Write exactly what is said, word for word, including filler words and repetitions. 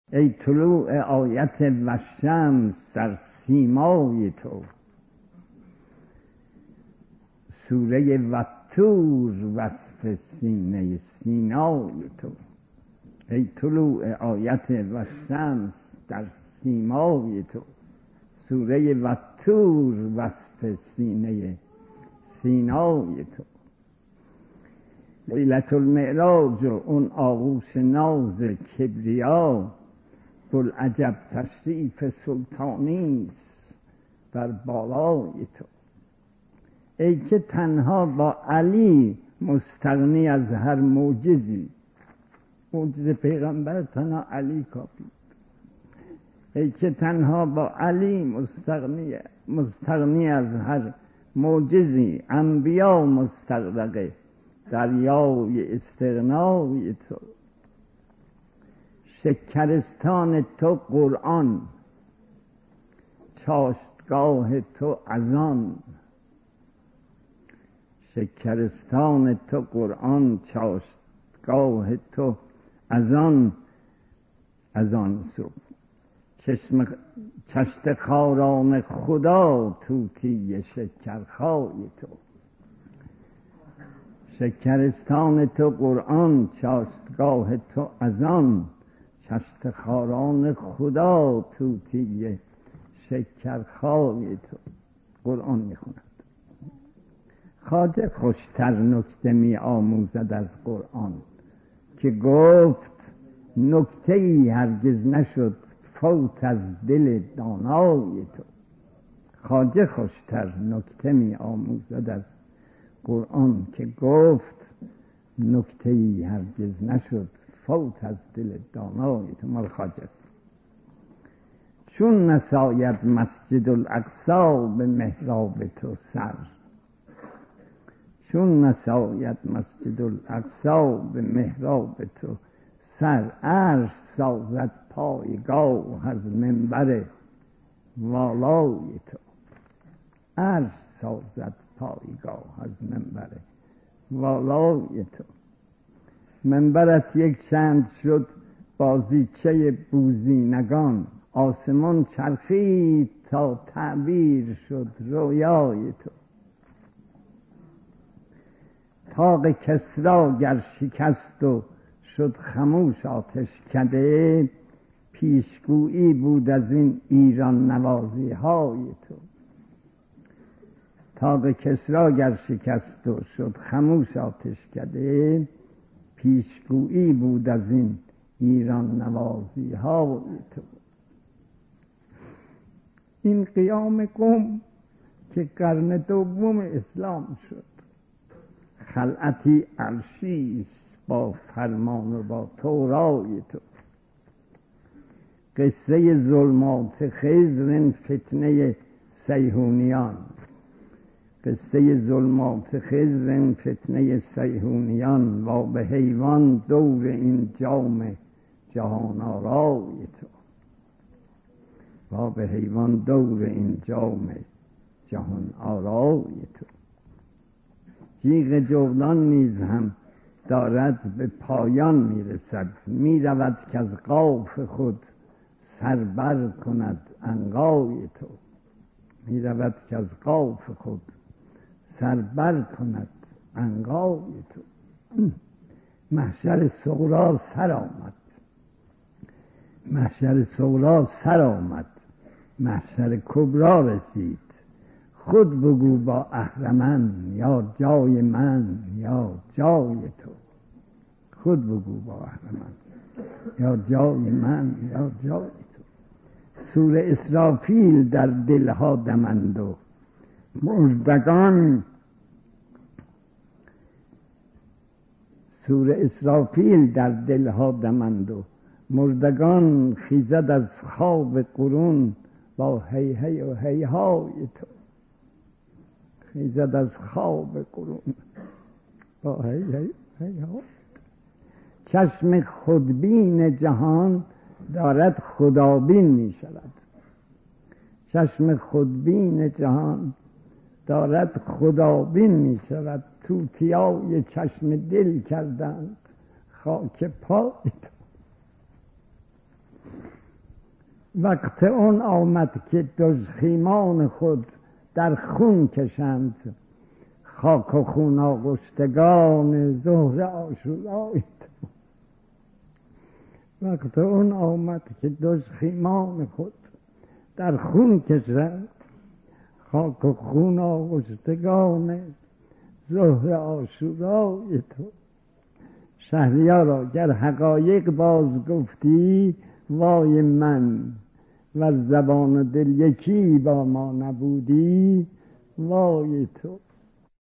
ای طلوع آیت و شمس در سیمای تو، سوره والطور وصف سینه سینای تو. ای طلوع آیت و شمس در سیمای تو، سوره والطور وصف سینه سینای تو. لیلة المعراج و اون آغوش ناز کبریا، بوالعجب تشریف سلطانیست بر بالای تو. ای که تنها با علی مستغنی از هر معجزی، معجز پیغمبر تنها علی کافی. ای که تنها با علی مستغنی مستغنی از هر معجزی، انبیا مستغرقه دریای استغنای تو. شکرستان تو قرآن، چاشتگاه تو اذان. شکرستان تو قرآن، چاشتگاه تو اذان. اذان سو چشم چشت خاران خدا، طوطی شکرخای تو. شکرستان تو قرآن، چاشتگاه تو اذان. چشت خاران خدا، طوطی شکرخای تو. قرآن میخوند. خواجه خوشتر نکته می آموزد از قرآن، که گفت نکته ای هرگز نشد فوت از دل دانای تو. خواجه خوشتر نکته می آموزد از قرآن، که گفت نکته ای هرگز نشد فوت از دل دانای تو. مال خواجه است. چون نساید مسجد الاقصی به محراب تو سر، چون نساید مسجد الاقصی به محراب تو سر. عرش سازد پایگاه از منبر والای تو. عرش سازد پایگاه از منبر والای تو. منبرت یک چند شد بازیچه بوزینگان، آسمان چرخید تا تعبیر شد رویای تو. طاق کسری گر شکست و شد خموش آتشکده، پیشگویی بود از این ایران نوازی های تو. طاق کسری گر شکست و شد خموش آتشکده، پیشگویی بود از این ایران نوازی های تو. این قیام قوم که قرن دوم اسلام شد، خلعتی عرشیست با فرمان و با تورای تو. قصه ظلمات خضر فتنه صیهونیان، قصه ظلمات خضر فتنه صیهونیان. و به حیوان دور این جام جهان آرای تو. و به حیوان دور این جام جهان آرای تو. جیغ جولان نیز هم دارد به پایان میرسد، میرود که از قاف خود سربر کند عنقای تو. میرود که از قاف خود سربر کند عنقای تو. محشر صغری سر آمد، محشر صغری سر آمد، محشر کبری رسید. خود بگو با اهرمن یا جای من یا جای تو. خود بگو با اهرمن یا جای من یا جای تو. سور اسرافیل در دلها دمند و مردگان، سور اسرافیل در دلها دمند و مردگان خیزد از خواب قرون با هی هی و هی های تو. خیزد از خواب قرون با هی هی هی های. چشم خودبین جهان دارد خدابین می شود. چشم خودبین جهان دارد خدابین می شود. توتیای چشم دل کردند خاک پای تو. وقت اون آمد که دژخیمان خود در خون کشند، خاک و خون آغشتگان ظهر عاشورای تو. وقت اون آمد که دژخیمان خود در خون کشند، خاک و خون آغشتگان ظهر عاشورای تو. شهریارا گر حقایق باز گفتی وای من، و زبان و دل یکی با ما نبودی وای تو.